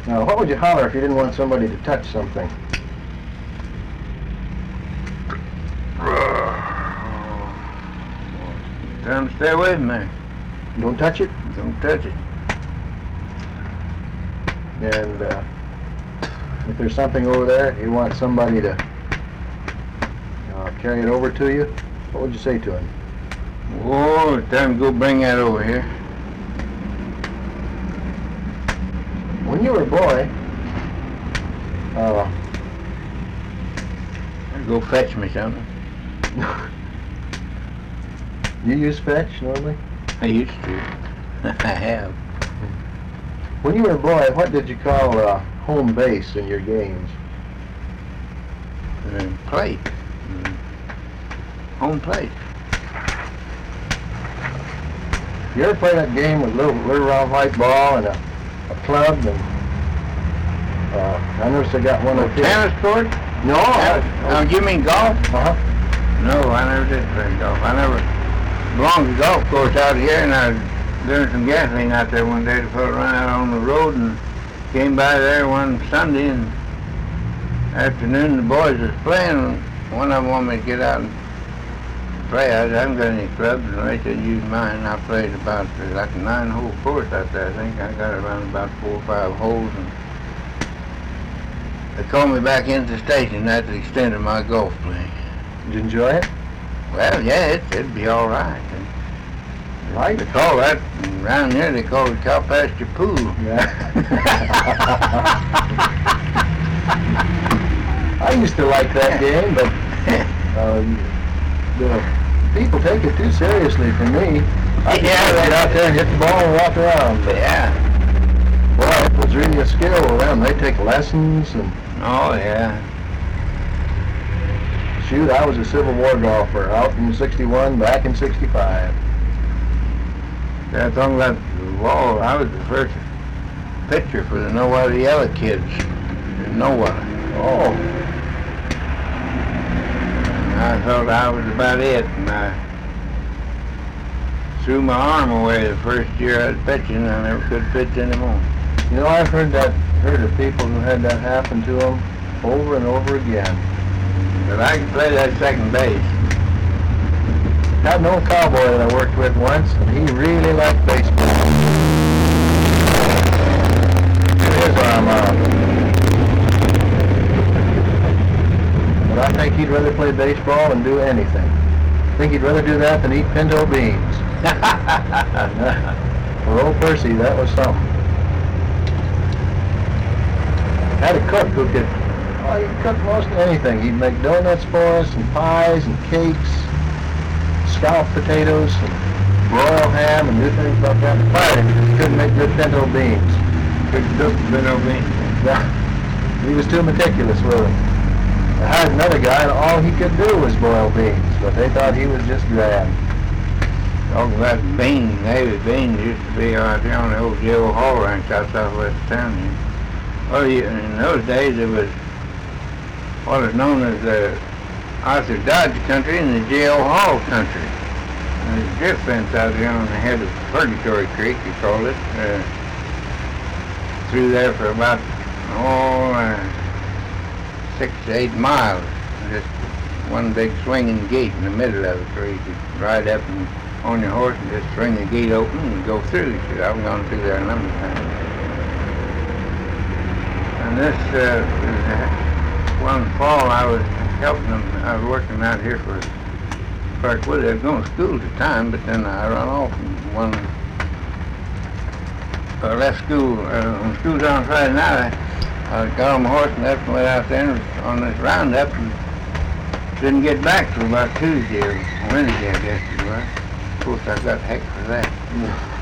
Now, what would you holler if you didn't want somebody to touch something? Tell them to stay away from me. Don't touch it? Don't touch it. And if there's something over there, you want somebody to carry it over to you, what would you say to him? Oh, tell him to go bring that over here. When you were a boy, Go fetch me something. you use fetch normally? I used to. I have. When you were a boy, what did you call home base in your games? Plate. Home plate. You ever play that game with little round white ball and a club? And I noticed I got one of those. Tennis court? No. You mean golf? Uh-huh. No, I never did play golf. I never belonged to the golf course out here, and I was doing some gasoline out there one day to put it right out on the road, and came by there one Sunday and afternoon. The boys was playing. One of them wanted me to get out and play. I haven't got any clubs, and they said use mine. I played about like a 9-hole course out there. I think I got around about 4 or 5 holes, and they called me back into the station. That's the extent of my golf playing. Did you enjoy it? Well, yeah, it'd be all right. Right. They call that, around here they call it cow pasture pool. Yeah. I used to like that game, but the people take it too seriously for me. I just get out there and hit the ball and walk around. But yeah. Well, it was really a skill with them. They take lessons and... Oh, yeah. Shoot, I was a Civil War golfer, out in '61, back in '65. Yeah, talking about the wall, I was the first pitcher for the Nowata Yellow Kids in Nowata. Oh. And I thought I was about it, and I threw my arm away the first year I was pitching, and I never could pitch anymore. You know, I've heard of people who had that happen to them over and over again. But I could play that second base. Had an old cowboy that I worked with once, and he really liked baseball. Get his arm out. But I think he'd rather play baseball than do anything. I think he'd rather do that than eat pinto beans. For old Percy, that was something. Had a cook who could, he'd cook most anything. He'd make donuts for us, and pies, and cakes, scalloped potatoes, and broiled ham, and do things like that. Fired him because he couldn't make good pinto beans. Couldn't cook pinto beans. Yeah. He was too meticulous with them. I hired another guy, and all he could do was boil beans, but they thought he was just grand. Talking about beans, Navy beans used to be out there on the old J.O. Hall ranch out southwest of town here. Well, in those days it was what is known as the Arthur Dodge country and the J.O. Hall country. And there's a drift fence out there on the head of Purgatory Creek, you call it, through there for about 6 to 8 miles. Just one big swinging gate in the middle of it where you could ride up and on your horse and just swing the gate open and go through. So I've gone through there a number of times. And this one fall I was helping them. I was working out here for Clark Wood. I was going to school at the time, but then I run off and I left school. When school was on Friday night, I got on my horse and left and went out there on this roundup and didn't get back till about Tuesday or Wednesday, I guess it was. Of course, I got heck for that.